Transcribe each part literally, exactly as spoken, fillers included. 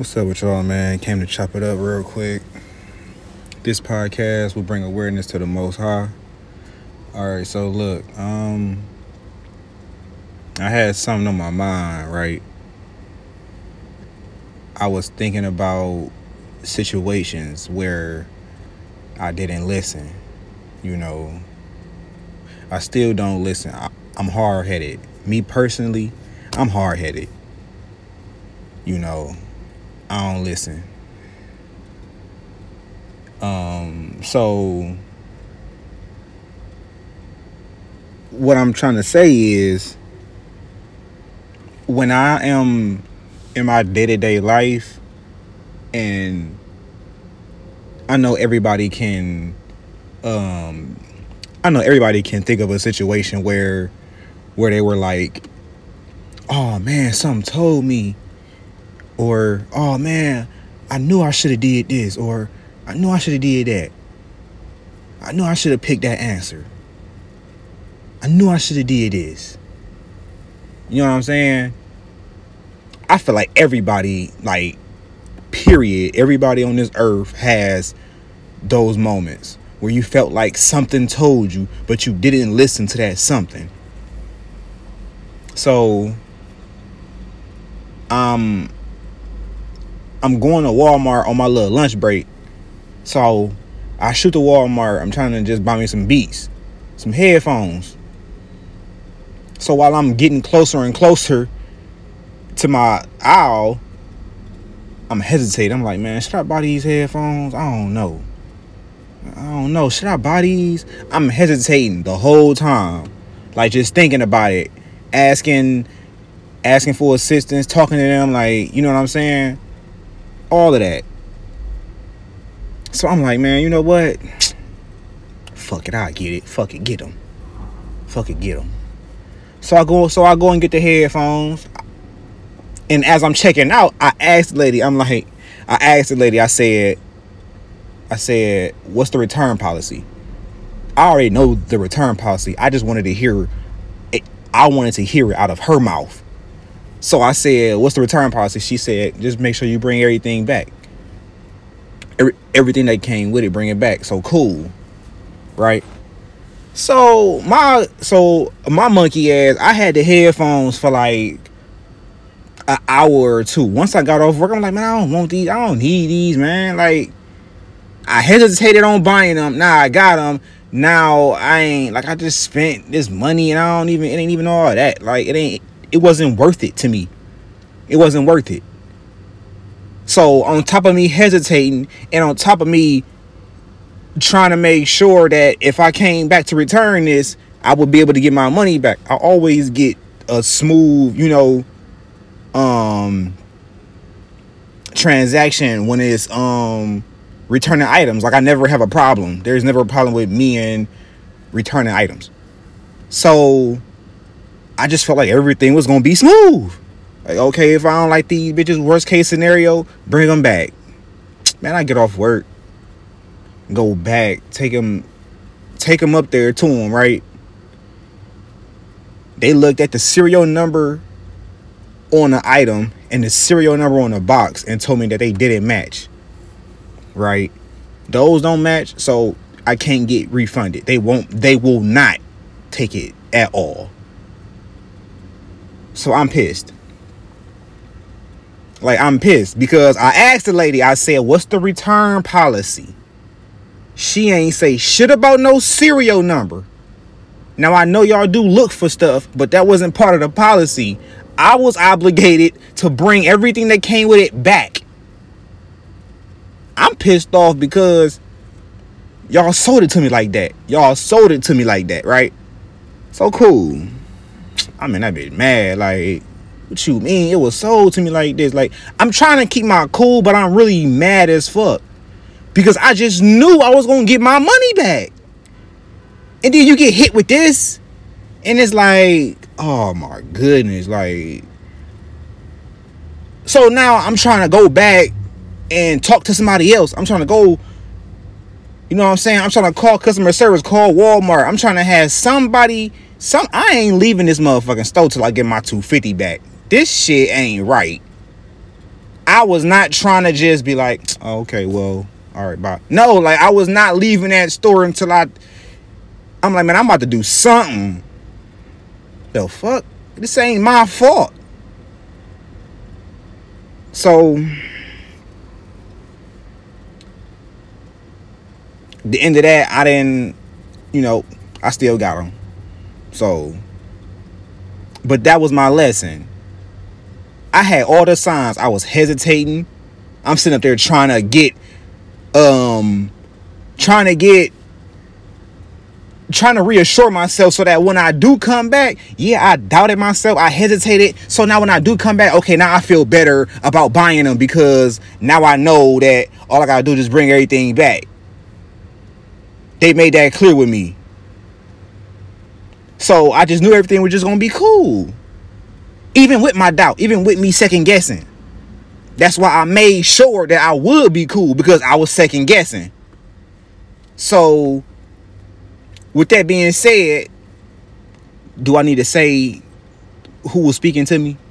What's up with y'all, man? Came to chop it up real quick. This podcast will bring awareness to the Most High. Alright, so look, um, I had something on my mind, right? I was thinking about situations where I didn't listen. You know, I still don't listen. I, I'm hard-headed. Me personally, I'm hard-headed. You know, I don't listen. Um, so what I'm trying to say is, when I am in my day-to-day life, and I know everybody can, um, I know everybody can think of a situation where, where they were like, "Oh man, something told me," or "Oh man, I knew I should have did this," or "I knew I should have did that. I knew I should have picked that answer. I knew I should have did this." You know what I'm saying? I feel like everybody, like, period, everybody on this earth has those moments where you felt like something told you, but you didn't listen to that something. So, um, I'm going to Walmart on my little lunch break. So, I shoot to Walmart. I'm trying to just buy me some beats, some headphones. So, while I'm getting closer and closer to my aisle, I'm hesitating. I'm like, man, should I buy these headphones? I don't know. I don't know. Should I buy these? I'm hesitating the whole time. Like, just thinking about it. Asking, asking for assistance, talking to them, like, you know what I'm saying? All of that. So I'm like, man, you know what? Fuck it, I get it. Fuck it, get them. Fuck it, get them. So I go, so I go and get the headphones. And as I'm checking out, I asked the lady, I'm like, I asked the lady, I said, I said, "What's the return policy?" I already know the return policy. I just wanted to hear it. I wanted to hear it out of her mouth. So I said, "What's the return policy?" She said, "Just make sure you bring everything back. Every, everything that came with it, bring it back." So cool, right? So my so my monkey ass, I had the headphones for like an hour or two. Once I got off work, I'm like, man, I don't want these. I don't need these, man. Like, I hesitated on buying them. Now I got them. Now I ain't, like, I just spent this money and I don't even, it ain't even all that. Like, it ain't, it wasn't worth it to me. It wasn't worth it. So on top of me hesitating and on top of me trying to make sure that if I came back to return this, I would be able to get my money back. I always get a smooth, you know, um, transaction when it's, um, returning items. Like, I never have a problem. There's never a problem with me and returning items. So I just felt like everything was gonna be smooth. Like, okay, if I don't like these bitches, worst case scenario, bring them back. Man, I get off work, go back, take them, take them up there to them, right? They looked at the serial number on the item and the serial number on the box and told me that they didn't match. Right? Those don't match, so I can't get refunded. They won't, they will not take it at all. So I'm pissed. Like, I'm pissed because I asked the lady, I said, "What's the return policy?" She ain't say shit about no serial number. Now, I know y'all do look for stuff, but that wasn't part of the policy. I was obligated to bring everything that came with it back. I'm pissed off because y'all sold it to me like that. Y'all sold it to me like that, right? So cool. I mean, I been mad. Like, what you mean? It was sold to me like this. Like, I'm trying to keep my cool, but I'm really mad as fuck. Because I just knew I was going to get my money back. And then you get hit with this. And it's like, oh my goodness. Like, so now I'm trying to go back and talk to somebody else. I'm trying to go, you know what I'm saying? I'm trying to call customer service, call Walmart. I'm trying to have somebody, some, I ain't leaving this motherfucking store till I get my two fifty back. This shit ain't right. I was not trying to just be like, oh, okay, well, all right, bye. No, like, I was not leaving that store until I, I'm like, man, I'm about to do something. The fuck? This ain't my fault. So, the end of that, I didn't, you know, I still got them. So, but that was my lesson. I had all the signs. I was hesitating. I'm sitting up there trying to get, um, trying to get, trying to reassure myself so that when I do come back, yeah, I doubted myself. I hesitated. So now when I do come back, okay, now I feel better about buying them because now I know that all I gotta do is just bring everything back. They made that clear with me. So I just knew everything was just gonna be cool. Even with my doubt, even with me second guessing. That's why I made sure that I would be cool, because I was second guessing. So, with that being said, do I need to say who was speaking to me?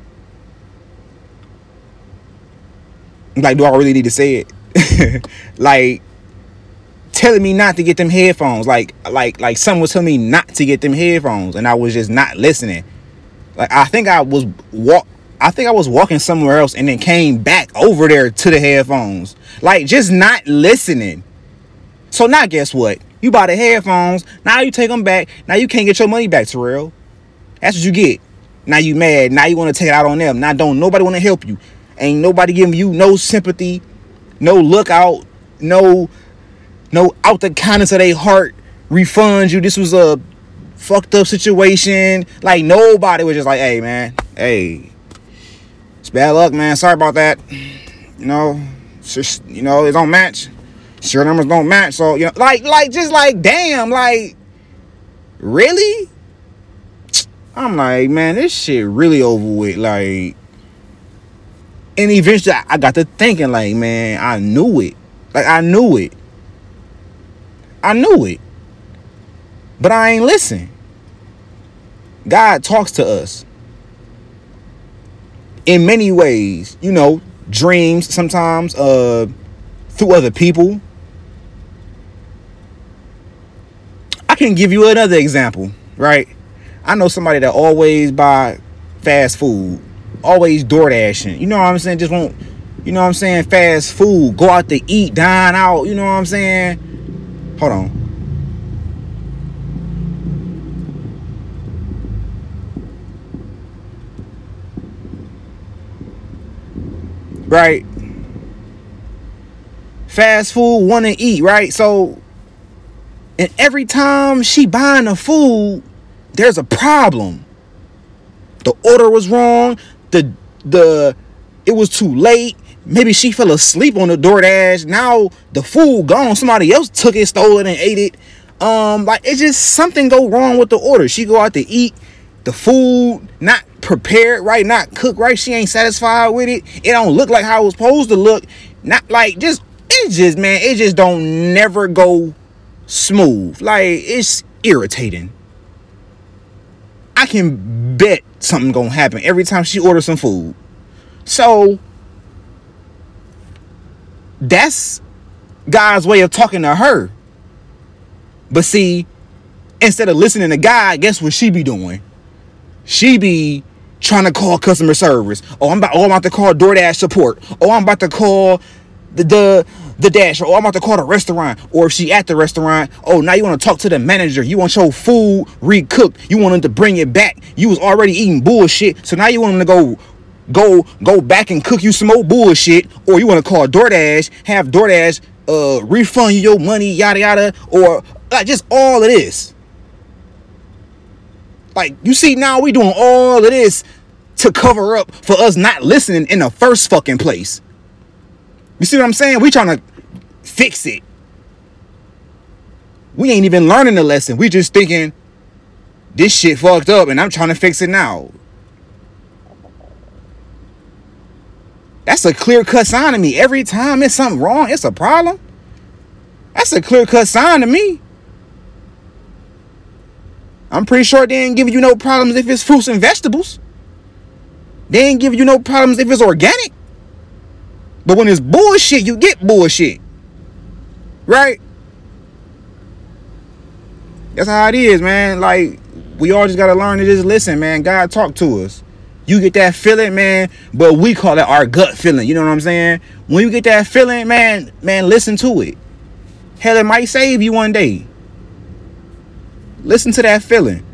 Like, do I really need to say it? Like, telling me not to get them headphones. Like, like, like someone was telling me not to get them headphones, and I was just not listening. Like, I think I was walk. I think I was walking somewhere else and then came back over there to the headphones. Like, just not listening. So now guess what? You buy the headphones. Now you take them back. Now you can't get your money back, Terrell. That's what you get. Now you mad. Now you want to take it out on them. Now don't nobody want to help you. Ain't nobody giving you no sympathy, no lookout, no, no out the kindness of their heart refund you. This was a fucked up situation. Like, nobody was just like, hey, man, hey, it's bad luck, man. Sorry about that. You know, it's just, you know, it don't match. Sure numbers don't match. So, you know, like, like, just like, damn, like, really? I'm like, man, this shit really over with. Like, and eventually I got to thinking, like, man, I knew it. Like, I knew it. I knew it. But I ain't listen. God talks to us in many ways, you know, dreams sometimes, uh, through other people. I can give you another example, right? I know somebody that always buy fast food, always door dashing. You know what I'm saying? Just won't, you know what I'm saying? Fast food, go out to eat, dine out. You know what I'm saying? Hold on. Right? Fast food, want to eat, right? So, and every time she buying the food, there's a problem. The order was wrong. The the it was too late. Maybe she fell asleep on the DoorDash. Now the food gone. Somebody else took it, stole it, and ate it. Um, like, it's just something go wrong with the order. She go out to eat, the food not prepared right, not cooked right. She ain't satisfied with it. It don't look like how it was supposed to look. Not like, just it just man, it just don't never go smooth. Like, it's irritating. I can bet something gonna happen every time she orders some food. So that's God's way of talking to her. But see, instead of listening to God, guess what she be doing? She be trying to call customer service. Oh, I'm about, oh, I'm about to call DoorDash support. Oh, I'm about to call the the the dash. Or oh, I'm about to call the restaurant. Or if she at the restaurant, oh, now you want to talk to the manager. You want your food recooked. You want them to bring it back. You was already eating bullshit, so now you want them to go go go back and cook you some more bullshit. Or you want to call DoorDash, have DoorDash uh refund you your money, yada yada. Or like, just all of this. Like, you see, now we doing all of this to cover up for us not listening in the first fucking place. You see what I'm saying? We trying to fix it. We ain't even learning the lesson. We just thinking, this shit fucked up and I'm trying to fix it now. That's a clear-cut sign to me. Every time it's something wrong, it's a problem. That's a clear-cut sign to me. I'm pretty sure they ain't giving you no problems if it's fruits and vegetables. They ain't giving you no problems if it's organic. But when it's bullshit, you get bullshit. Right? That's how it is, man. Like, we all just gotta learn to just listen, man. God talk to us. You get that feeling, man, but we call it our gut feeling. You know what I'm saying? When you get that feeling, man, man, listen to it. Hell, it might save you one day. Listen to that feeling.